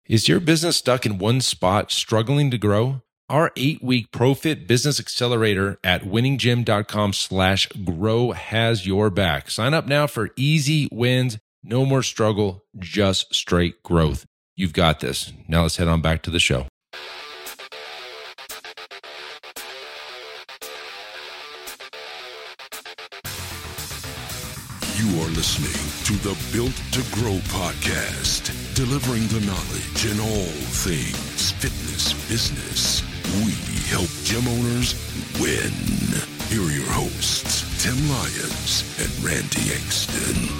Is your business stuck in one spot, struggling to grow? Our 8-week ProFit Business Accelerator at winninggym.com/grow has your back. Sign up now for easy wins, no more struggle, just straight growth. You've got this. Now let's head on back to the show. You are listening to the Built to Grow podcast, delivering the knowledge in all things fitness business. We help gym owners win. Here are your hosts, Tim Lyons and Randy Engston.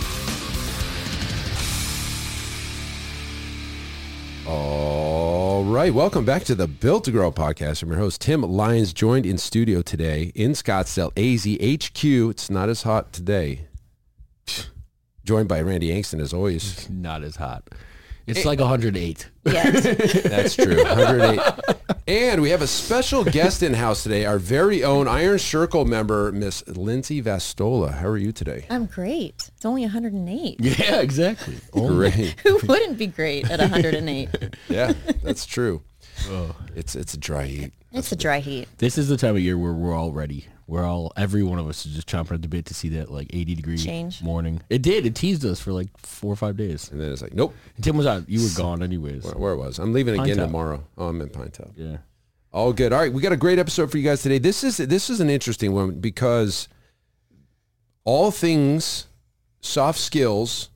All right, welcome back to the Built to Grow podcast. I'm your host, Tim Lyons, joined in studio today in Scottsdale, AZHQ. It's not as hot today. Joined by Randy Engston, as always. Not as hot. It's like 108. Yes. That's true, 108. And we have a special guest in-house today, our very own Iron Circle member, Miss Lindsay Vastola. How are you today? I'm great. It's only 108. Yeah, exactly. Great. Who wouldn't be great at 108? Yeah, that's true. Oh. It's a dry heat. It's a dry heat. This is the time of year where we're all ready. Every one of us is just chomping at the bit to see that like 80-degree Change. morning. It did. It teased us for like 4 or 5 days. And then it's like, nope. And Tim was out. You were gone anyways. Where was? I'm leaving Pine again Top. tomorrow. Oh, I'm in Pine Top. Yeah. All good. All right, we got a great episode for you guys today. This is an interesting one because all things soft skills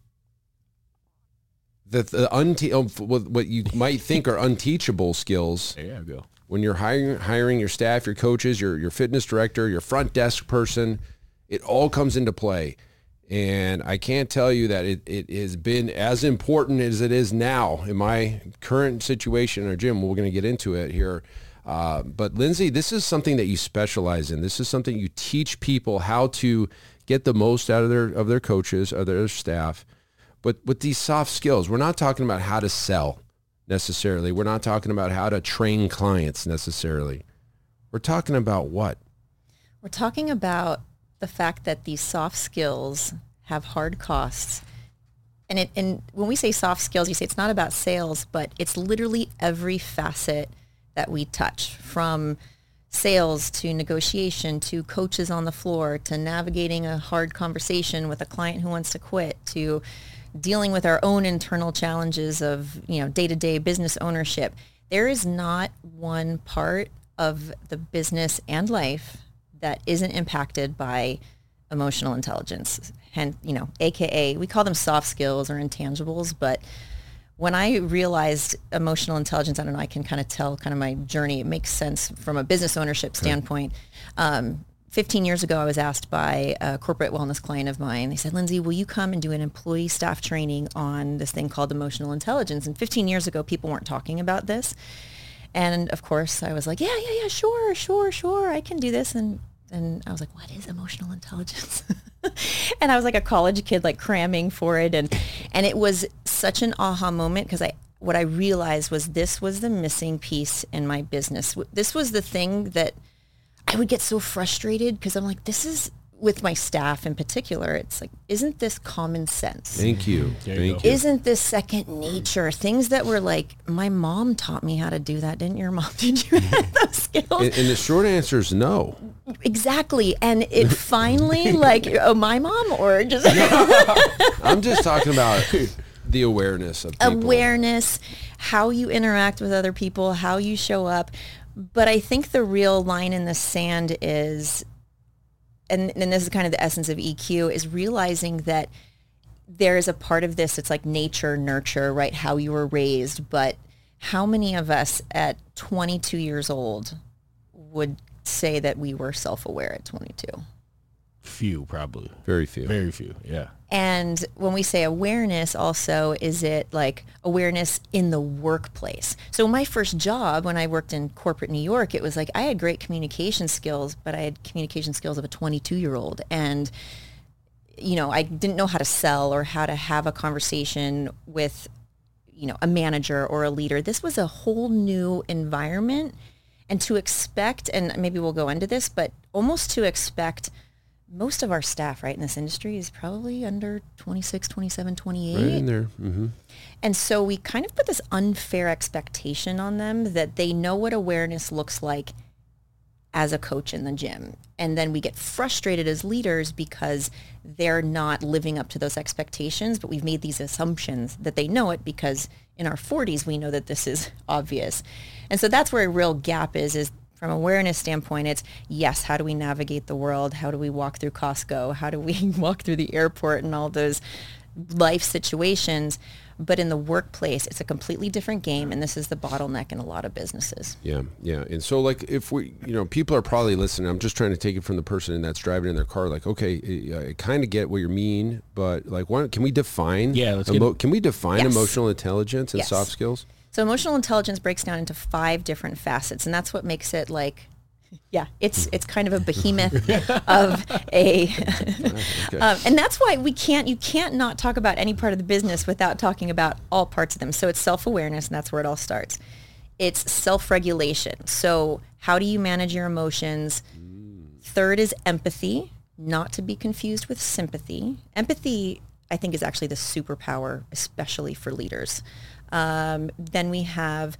that what you might think are unteachable skills. There you go. When you're hiring your staff, your coaches, your fitness director, your front desk person, it all comes into play. And I can't tell you that it has been as important as it is now in my current situation in our gym. We're going to get into it here. But Lindsay, this is something that you specialize in. This is something you teach people how to get the most out of their coaches, of their staff. But with these soft skills, we're not talking about how to sell necessarily. We're not talking about how to train clients necessarily. We're talking about what? We're talking about the fact that these soft skills have hard costs. And when we say soft skills, you say it's not about sales, but it's literally every facet that we touch, from sales to negotiation to coaches on the floor to navigating a hard conversation with a client who wants to quit to dealing with our own internal challenges of, day-to-day business ownership. There is not one part of the business and life that isn't impacted by emotional intelligence. And, AKA, we call them soft skills or intangibles, but when I realized emotional intelligence, I don't know, I can kind of tell my journey. It makes sense from a business ownership standpoint. 15 years ago, I was asked by a corporate wellness client of mine. They said, Lindsay, will you come and do an employee staff training on this thing called emotional intelligence? And 15 years ago, people weren't talking about this. And of course, I was like, yeah, sure, I can do this. And I was like, what is emotional intelligence? And I was like a college kid, like cramming for it. And it was such an aha moment because what I realized was this was the missing piece in my business. This was the thing that I would get so frustrated because I'm like, this is, with my staff in particular, it's like, isn't this common sense? Thank you. Thank you. Isn't this second nature? Things that were like, my mom taught me how to do that. Didn't your mom? Did you have those skills? And the short answer is no. Exactly. And it finally, my mom or just... I'm just talking about the awareness of people. Awareness, how you interact with other people, how you show up. But I think the real line in the sand is, and this is kind of the essence of EQ, is realizing that there is a part of this, it's like nature, nurture, right? How you were raised. But how many of us at 22 years old would say that we were self-aware at 22? Few, probably. Very few. Very few, yeah. And when we say awareness also, is it like awareness in the workplace? So my first job when I worked in corporate New York, it was like I had great communication skills, but I had communication skills of a 22-year-old. And, I didn't know how to sell or how to have a conversation with, a manager or a leader. This was a whole new environment. And to expect, and maybe we'll go into this, but almost to expect most of our staff, right, in this industry is probably under 26, 27, 28. Right in there. Mm-hmm. And so we kind of put this unfair expectation on them that they know what awareness looks like as a coach in the gym. And then we get frustrated as leaders because they're not living up to those expectations, but we've made these assumptions that they know it because in our 40s, we know that this is obvious. And so that's where a real gap is from an awareness standpoint, it's, yes, how do we navigate the world? How do we walk through Costco? How do we walk through the airport and all those life situations? But in the workplace, it's a completely different game, and this is the bottleneck in a lot of businesses. Yeah. And so, like, if we, people are probably listening. I'm just trying to take it from the person that's driving in their car. Like, okay, I kind of get what you mean, but like, can we define? Yeah, can we define Yes. emotional intelligence and Yes. soft skills? So emotional intelligence breaks down into 5 different facets, and that's what makes it like, it's kind of a behemoth of a, and that's why you can't not talk about any part of the business without talking about all parts of them. So it's self-awareness, and that's where it all starts. It's self-regulation. So how do you manage your emotions? Third is empathy, not to be confused with sympathy. Empathy, I think, is actually the superpower, especially for leaders. Then we have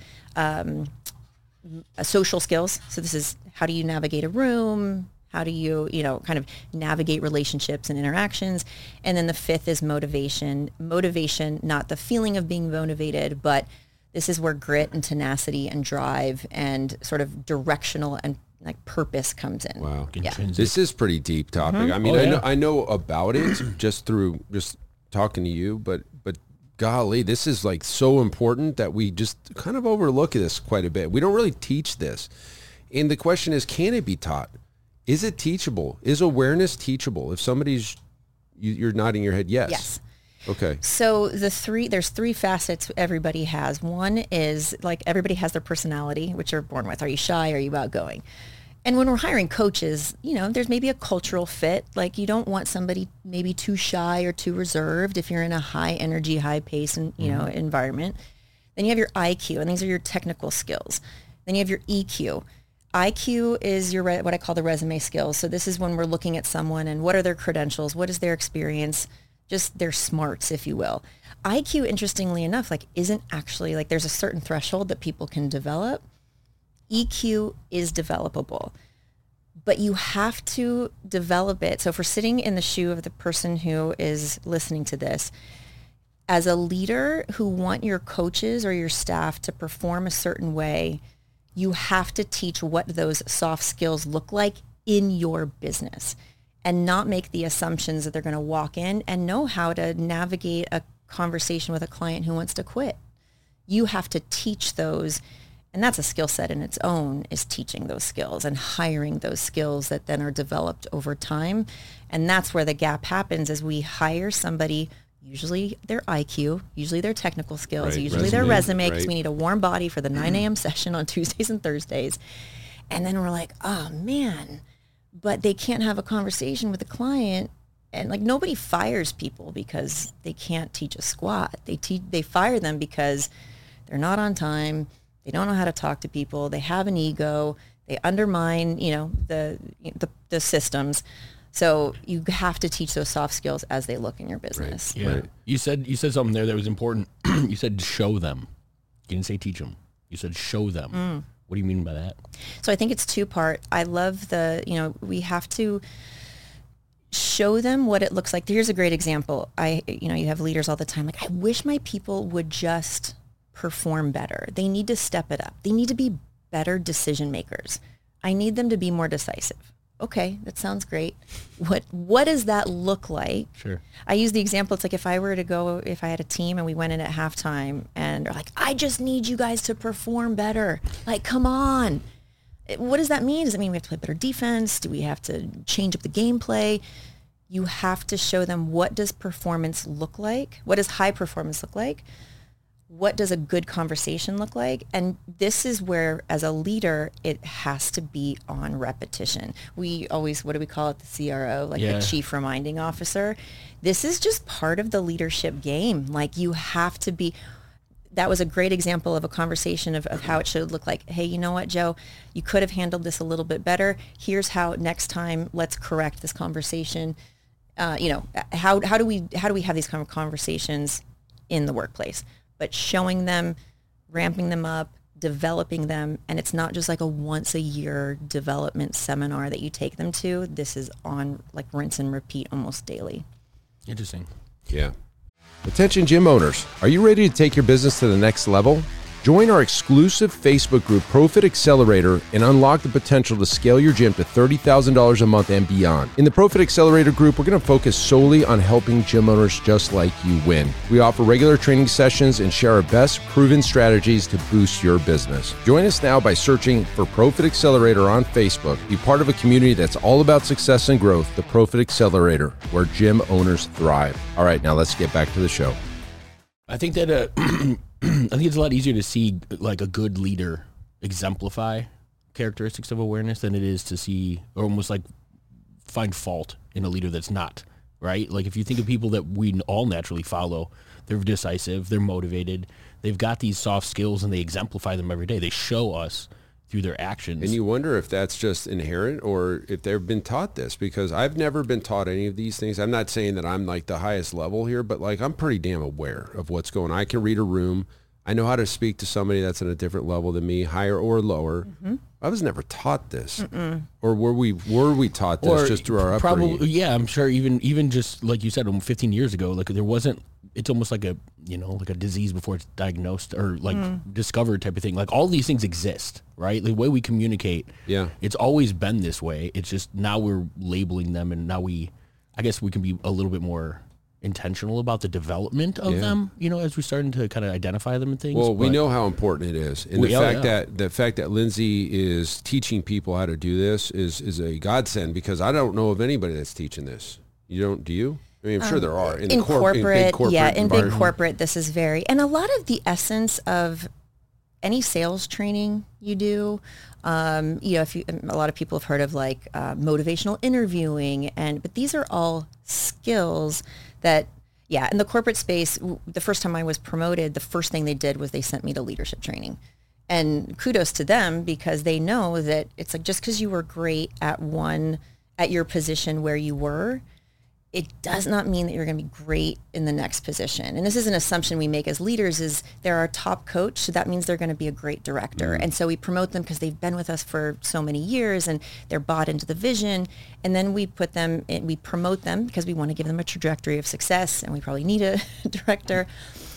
social skills. So this is, how do you navigate a room? How do you, kind of navigate relationships and interactions? And then the 5th is motivation. Motivation, not the feeling of being motivated, but this is where grit and tenacity and drive and sort of directional and like purpose comes in. Wow. Yeah. This is pretty deep topic. Mm-hmm. I mean, I know about it just through just talking to you, but golly, this is like so important that we just kind of overlook this quite a bit. We don't really teach this. And the question is, can it be taught? Is it teachable? Is awareness teachable? If somebody's, you're nodding your head, yes. Yes. Okay. So there's 3 facets everybody has. One is like everybody has their personality, which you're born with. Are you shy? Are you outgoing? And when we're hiring coaches, there's maybe a cultural fit. Like you don't want somebody maybe too shy or too reserved if you're in a high energy, high pace, and environment. Then you have your IQ, and these are your technical skills. Then you have your EQ. IQ is your what I call the resume skills. So this is when we're looking at someone and what are their credentials, what is their experience, just their smarts, if you will. IQ, interestingly enough, like isn't actually like there's a certain threshold that people can develop. EQ is developable, but you have to develop it. So if we're sitting in the shoe of the person who is listening to this, as a leader who want your coaches or your staff to perform a certain way, you have to teach what those soft skills look like in your business and not make the assumptions that they're going to walk in and know how to navigate a conversation with a client who wants to quit. You have to teach those. And that's a skill set in its own, is teaching those skills and hiring those skills that then are developed over time. And that's where the gap happens as we hire somebody, usually their IQ, usually their technical skills, Right. usually their resume, because right. we need a warm body for the 9 a.m. session on Tuesdays and Thursdays. And then we're like, oh man, but they can't have a conversation with the client. And like nobody fires people because they can't teach a squat. They fire them because they're not on time. They don't know how to talk to people. They have an ego. They undermine, the systems. So you have to teach those soft skills as they look in your business. Yeah. Right. You said something there that was important. You said show them. You didn't say teach them. You said show them. What do you mean by that? So I think it's 2-part. I love we have to show them what it looks like. Here's a great example. You have leaders all the time. Like, I wish my people would just perform better. They need to step it up. They need to be better decision makers. I need them to be more decisive. Okay, that sounds great. What does that look like? Sure. I use the example, it's like if I had a team and we went in at halftime and they're like, I just need you guys to perform better. Like, come on. What does that mean? Does it mean we have to play better defense? Do we have to change up the gameplay? You have to show them, what does performance look like? What does high performance look like? What does a good conversation look like? And this is where, as a leader, it has to be on repetition. We always, what do we call it? The CRO, like the chief reminding officer. This is just part of the leadership game. Like, you have to be, that was a great example of a conversation of how it should look like. Hey, you know what, Joe? You could have handled this a little bit better. Here's how next time, let's correct this conversation. How do we have these kind of conversations in the workplace? But showing them, ramping them up, developing them, and it's not just like a once a year development seminar that you take them to. This is on like rinse and repeat almost daily. Interesting. Yeah. Attention gym owners, are you ready to take your business to the next level? Join our exclusive Facebook group, Profit Accelerator, and unlock the potential to scale your gym to $30,000 a month and beyond. In the Profit Accelerator group, we're going to focus solely on helping gym owners just like you win. We offer regular training sessions and share our best proven strategies to boost your business. Join us now by searching for Profit Accelerator on Facebook. Be part of a community that's all about success and growth, the Profit Accelerator, where gym owners thrive. All right, now let's get back to the show. I think that I think it's a lot easier to see like a good leader exemplify characteristics of awareness than it is to see or almost like find fault in a leader that's not, right? Like if you think of people that we all naturally follow, they're decisive, they're motivated, they've got these soft skills and they exemplify them every day. They show us through their actions. And you wonder if that's just inherent or if they've been taught this, because I've never been taught any of these things. I'm not saying that I'm like the highest level here, but like I'm pretty damn aware of what's going on. I can read a room. I know how to speak to somebody that's at a different level than me, higher or lower. Mm-hmm. I was never taught this. Mm-mm. Or were we taught this or just through our upbringing? Probably, yeah, I'm sure even just like you said 15 years ago, like there wasn't, it's almost like a, like a disease before it's diagnosed or like discovered type of thing. Like all these things exist, right? The way we communicate, it's always been this way. It's just now we're labeling them and now I guess we can be a little bit more intentional about the development of them, as we're starting to kind of identify them and things. Well, we know how important it is. And the fact that Lindsay is teaching people how to do this is a godsend, because I don't know of anybody that's teaching this. Do you? I mean, I'm sure there are. In big corporate, this is and a lot of the essence of any sales training you do, if a lot of people have heard of like motivational interviewing, but these are all skills that, in the corporate space, the first time I was promoted, the first thing they did was they sent me to leadership training. And kudos to them, because they know that it's like just because you were great at your position where you were, it does not mean that you're going to be great in the next position. And this is an assumption we make as leaders, is they're our top coach, so that means they're going to be a great director. Mm-hmm. And so we promote them because they've been with us for so many years and they're bought into the vision. And then we promote them because we want to give them a trajectory of success, and we probably need a director.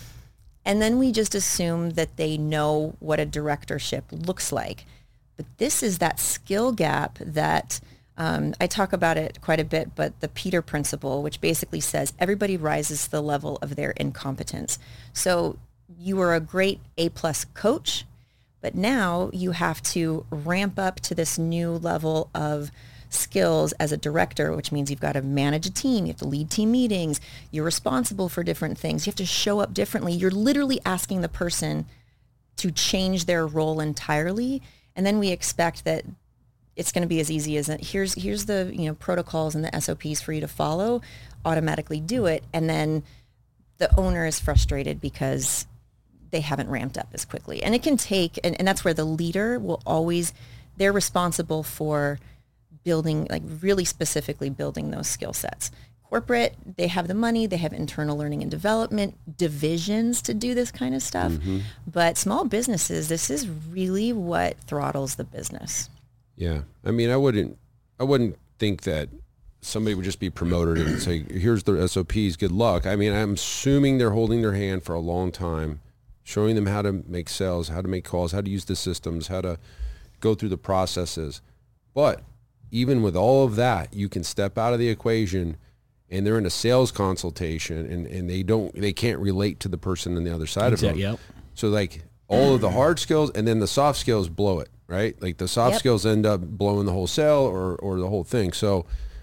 And then we just assume that they know what a directorship looks like. But this is that skill gap that I talk about it quite a bit, but the Peter Principle, which basically says everybody rises to the level of their incompetence. So you were a great A+ coach, but now you have to ramp up to this new level of skills as a director, which means you've got to manage a team, you have to lead team meetings, you're responsible for different things, you have to show up differently. You're literally asking the person to change their role entirely, and then we expect that it's going to be as easy as here's the protocols and the SOPs for you to follow, automatically do it, and then the owner is frustrated because they haven't ramped up as quickly. And it can take, and that's where the leader will always, they're responsible for building, like really specifically building those skill sets. Corporate, they have the money, they have internal learning and development divisions to do this kind of stuff. Mm-hmm. But small businesses, this is really what throttles the business. Yeah. I mean, I wouldn't think that somebody would just be promoted and say, here's the SOPs, good luck. I mean, I'm assuming they're holding their hand for a long time, showing them how to make sales, how to make calls, how to use the systems, how to go through the processes. But even with all of that, you can step out of the equation and they're in a sales consultation and they can't relate to the person on the other side of them. Yep. So like all of the hard skills and then the soft skills blow it. Right? Like the soft skills end up blowing the whole sale or the whole thing. So,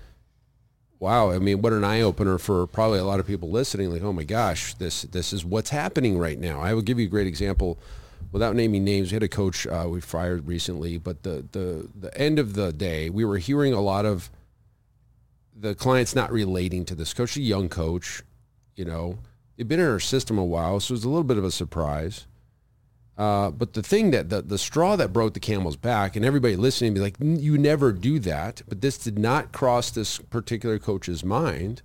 wow. I mean, what an eye opener for probably a lot of people listening. Like, oh my gosh, this is what's happening right now. I will give you a great example without naming names. We had a coach we fired recently, but the end of the day, we were hearing a lot of the clients not relating to this coach, a young coach, It'd been in our system a while, so it was a little bit of a surprise. But the thing that the straw that broke the camel's back, and everybody listening be like, you never do that. But this did not cross this particular coach's mind.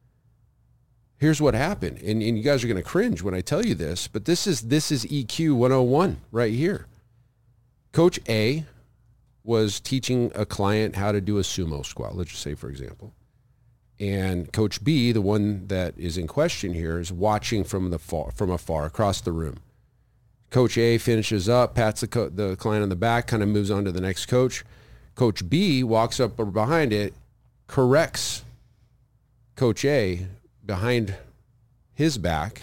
Here's what happened. And you guys are going to cringe when I tell you this, but this is EQ 101 right here. Coach A was teaching a client how to do a sumo squat, let's just say, for example. And Coach B, the one that is in question here, is watching from afar across the room. Coach A finishes up, pats the client on the back, kind of moves on to the next coach. Coach B walks up behind it, corrects Coach A behind his back,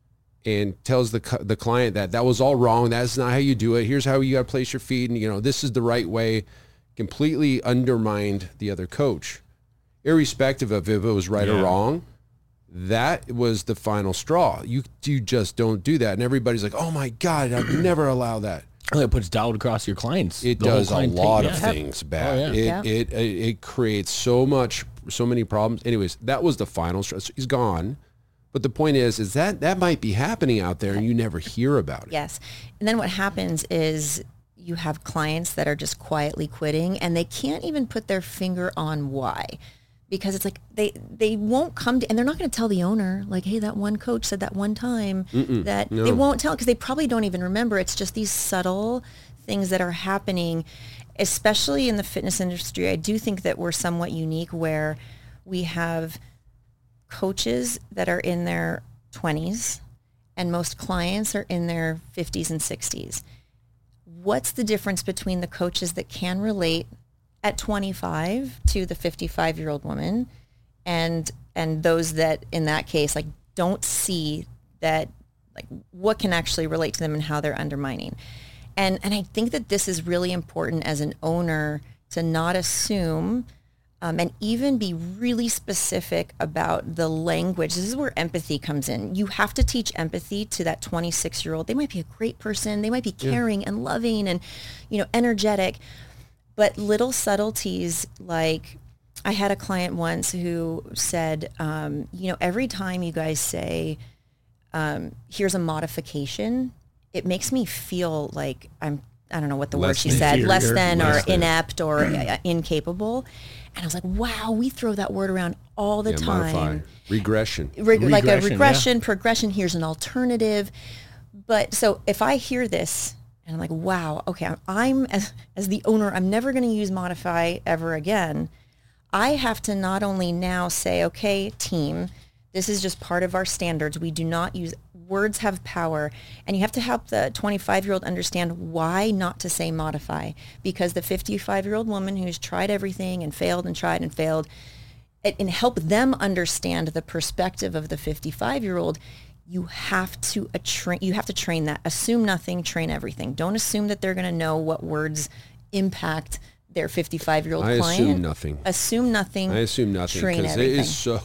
and tells the client that was all wrong. That's not how you do it. Here's how you got to place your feet, and this is the right way. Completely undermined the other coach, irrespective of if it was right or wrong. That was the final straw. You just don't do that, and everybody's like, "Oh my God, I'd never allow that." Well, it puts doubt across your clients. It does a lot of things bad. It creates so many problems. Anyways, that was the final straw. So he's gone. But the point is that might be happening out there and you never hear about it. Yes. And then what happens is you have clients that are just quietly quitting and they can't even put their finger on why. Because it's like they won't come to, and they're not going to tell the owner, like, hey, that one coach said that one time that they won't tell, because they probably don't even remember. It's just these subtle things that are happening, especially in the fitness industry. I do think that we're somewhat unique where we have coaches that are in their 20s and most clients are in their 50s and 60s. What's the difference between the coaches that can relate at 25 to the 55-year-old woman and those that in that case like don't see that, like, what can actually relate to them and how they're undermining? And I think that this is really important as an owner to not assume and even be really specific about the language. This is where empathy comes in. You have to teach empathy to that 26-year-old. They might be a great person. They might be caring and loving and, energetic. But little subtleties, like I had a client once who said, every time you guys say, here's a modification, it makes me feel like I don't know what the word she said, less than or inept or incapable. And I was like, wow, we throw that word around all the time. Modify. Regression. Like a regression, progression, here's an alternative. But so if I hear this and I'm like, wow, okay, I'm as the owner, I'm never going to use modify ever again. I have to not only now say, okay, team, this is just part of our standards. We do not use, words have power. And you have to help the 25-year-old understand why not to say modify. Because the 55-year-old woman who's tried everything and failed and tried and failed, and help them understand the perspective of the 55-year-old, you have to train that. Assume nothing, train everything. Don't assume that they're going to know what words impact their 55-year-old client. I assume nothing. Assume nothing. I assume nothing because it is so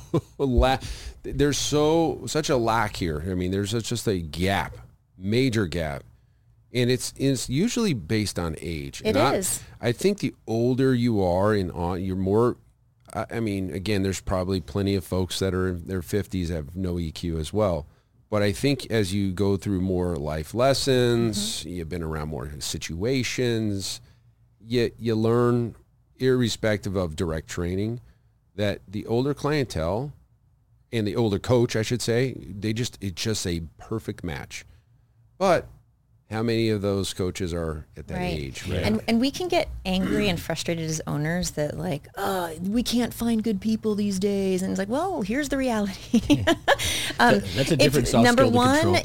there's such a lack here. I mean, there's just a gap, major gap, and it's usually based on age. It is. I think the older you are you're more. I mean, again, there's probably plenty of folks that are in their 50s have no EQ as well. But I think as you go through more life lessons, you've been around more situations, you learn, irrespective of direct training, that the older clientele and the older coach, I should say, it's just a perfect match. But how many of those coaches are at that age? Right? And we can get angry and frustrated as owners that like, we can't find good people these days. And it's like, well, here's the reality. That's a different soft skill to control.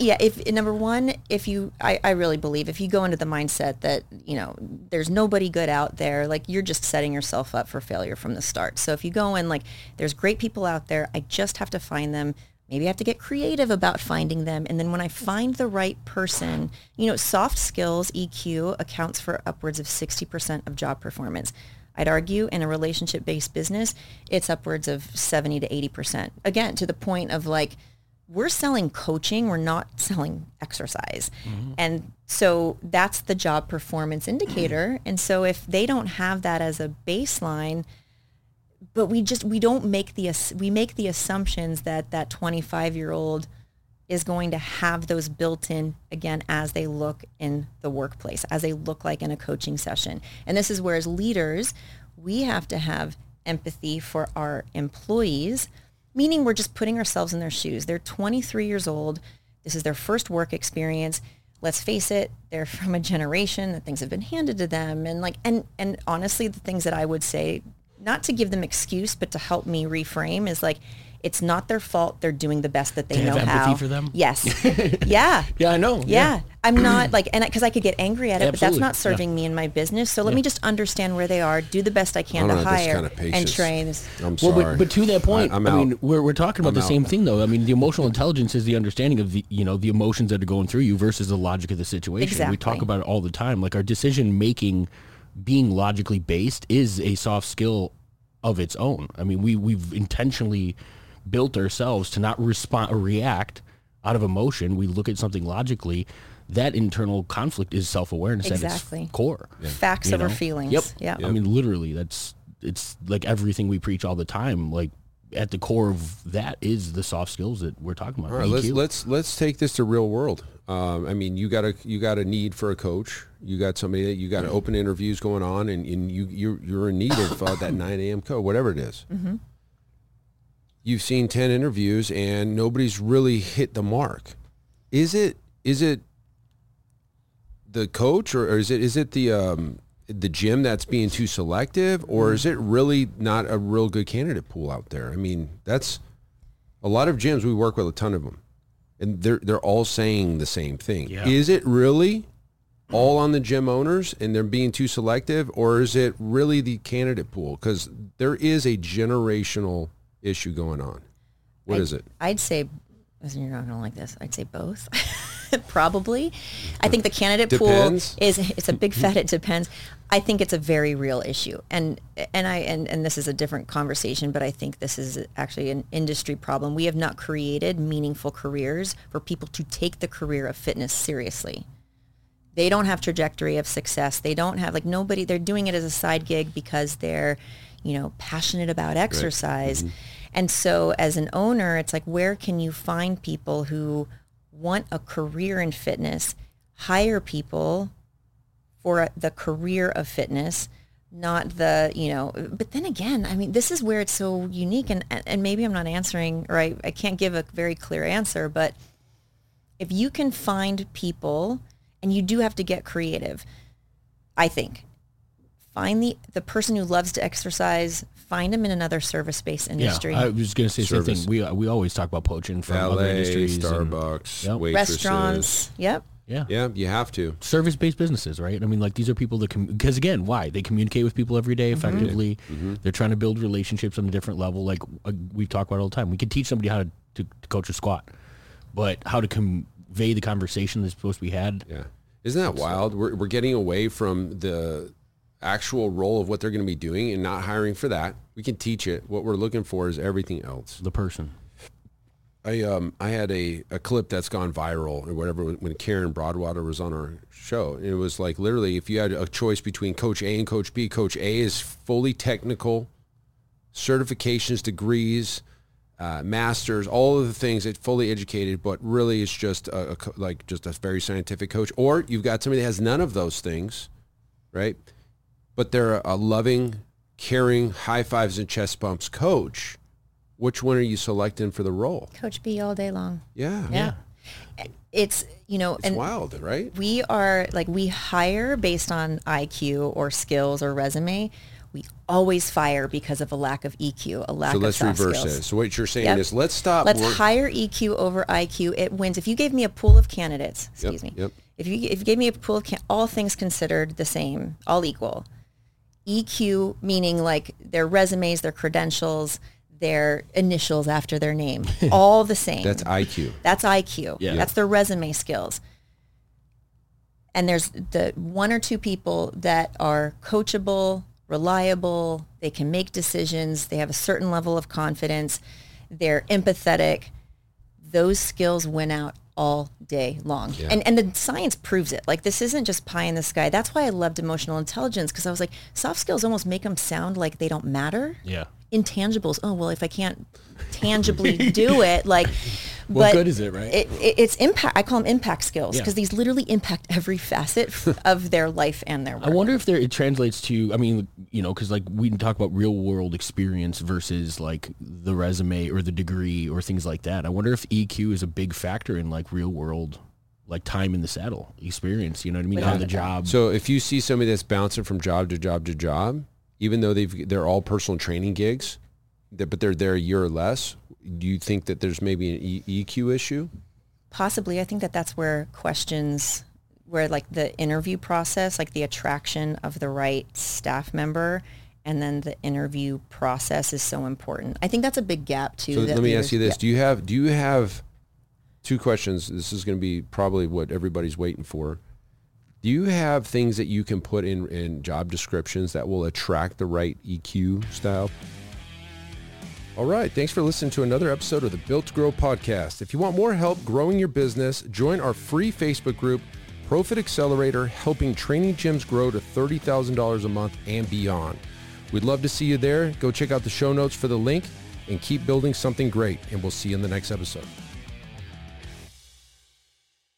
I really believe if you go into the mindset that, there's nobody good out there, like you're just setting yourself up for failure from the start. So if you go in like, there's great people out there, I just have to find them. Maybe I have to get creative about finding them. And then when I find the right person, soft skills, EQ, accounts for upwards of 60% of job performance. I'd argue in a relationship-based business, it's upwards of 70 to 80%. Again, to the point of like, we're selling coaching, we're not selling exercise. Mm-hmm. And so that's the job performance indicator. And so if they don't have that as a baseline, but we make the assumptions that 25-year-old is going to have those built in, again, as they look in the workplace, as they look like in a coaching session. And this is where, as leaders, we have to have empathy for our employees, meaning we're just putting ourselves in their shoes. They're 23 years old. This is their first work experience. Let's face it, they're from a generation that things have been handed to them. And honestly, the things that I would say, not to give them excuse, but to help me reframe, is like, it's not their fault. They're doing the best that they know have how. empathy for them? Yes. Yeah. Yeah, I know. Yeah. I'm not like, and because I could get angry at it, but that's Absolutely. not serving me in my business. So let me just understand where they are, do the best I can to hire kind of patience. and train. I'm sorry. Well, but to that point, I'm I out. mean, we're talking about I'm the out. same thing, though. I mean, the emotional intelligence is the understanding of the emotions that are going through you versus the logic of the situation. Exactly. We talk about it all the time. Like, our decision making, being logically based, is a soft skill of its own. I mean, we've intentionally built ourselves to not respond or react out of emotion. We look at something logically. That internal conflict is self-awareness Exactly. at its core. Facts You over know? feelings. Yep. Yeah. I mean, literally, it's like everything we preach all the time. Like, at the core of that is the soft skills that we're talking about. All right, EQ. let's take this to real world. I mean, you got a need for a coach. You got somebody that you got open interviews going on, and you're in need of that 9 a.m. code, whatever it is. Mm-hmm. You've seen 10 interviews and nobody's really hit the mark. Is it the coach, or is it the gym that's being too selective, or is it really not a real good candidate pool out there? I mean, that's a lot of gyms. We work with a ton of them, and they're all saying the same thing. Yeah. Is it really all on the gym owners and they're being too selective, or is it really the candidate pool? Because there is a generational issue going on. What is it? I'd say, you're not going to like this, I'd say both. Probably. I think the candidate Depends. pool it's a big fat, it depends. I think it's a very real issue. And this is a different conversation, but I think this is actually an industry problem. We have not created meaningful careers for people to take the career of fitness seriously. They don't have trajectory of success. They don't have, they're doing it as a side gig because they're, passionate about exercise. Right. Mm-hmm. And so as an owner, it's like, where can you find people who want a career in fitness, hire people for the career of fitness, not but then again, I mean, this is where it's so unique, and maybe I'm not answering, or I can't give a very clear answer, but if you can find people, and you do have to get creative, I think, find the person who loves to exercise, find them in another service-based industry. Yeah, I was going to say the same Service. thing. We always talk about poaching from other Valet, industries. Starbucks, Yep. waitresses. Restaurants, yep. Yeah. Yeah, you have to. Service-based businesses, right? I mean, like, these are people that because again, why? They communicate with people every day effectively. Mm-hmm. They're trying to build relationships on a different level. Like, we talk about it all the time. We can teach somebody how to coach a squat, but how to convey the conversation that's supposed to be had. Yeah. Isn't that wild? We're getting away from the actual role of what they're going to be doing and not hiring for that. We can teach it. What we're looking for is everything else. The person. I had a clip that's gone viral or whatever when Karen Broadwater was on our show. And it was like, literally, if you had a choice between Coach A and Coach B, Coach A is fully technical, certifications, degrees, masters, all of the things. It's fully educated, but really it's just a very scientific coach. Or you've got somebody that has none of those things, right? But they're a loving, caring, high fives and chest bumps coach. Which one are you selecting for the role? Coach B all day long. Yeah. Yeah. It's, It's and wild, right? we are we hire based on IQ or skills or resume. We always fire because of a lack of EQ, a lack So of let's soft reverse skills. it. So what you're saying Yep. is let's stop. Let's hire EQ over IQ. It wins. If you gave me a pool of candidates, excuse me. Yep. If you gave me a pool of all things considered the same, all equal. EQ meaning their resumes, their credentials, their initials after their name, all the same. That's IQ. That's IQ. Yeah. That's their resume skills. And there's the one or two people that are coachable, reliable, they can make decisions, they have a certain level of confidence, they're empathetic. Those skills win out all day long. Yeah. And the science proves it. This isn't just pie in the sky. That's why I loved emotional intelligence, because I was like, soft skills almost make them sound like they don't matter. Yeah. intangibles. Oh, well, if I can't tangibly do it, like, what good is it, right? It's impact. I call them impact skills because Yeah. these literally impact every facet of their life and their work. I wonder if it translates to, I mean, you know, because like we can talk about real world experience versus like the resume or the degree or things like that. I wonder if EQ is a big factor in like real world, like time in the saddle experience, you know what I mean? On the job. So if you see somebody that's bouncing from job to job to job, even though they're all personal training gigs, but they're there a year or less, do you think that there's maybe an EQ issue? Possibly. I think that's where questions, where like the interview process, like the attraction of the right staff member, and then the interview process is so important. I think that's a big gap too. So that let me ask you this. yeah. Do you have two questions? This is going to be probably what everybody's waiting for. Do you have things that you can put in job descriptions that will attract the right EQ style? All right. Thanks for listening to another episode of the Built to Grow podcast. If you want more help growing your business, join our free Facebook group, Profit Accelerator, helping training gyms grow to $30,000 a month and beyond. We'd love to see you there. Go check out the show notes for the link and keep building something great. And we'll see you in the next episode.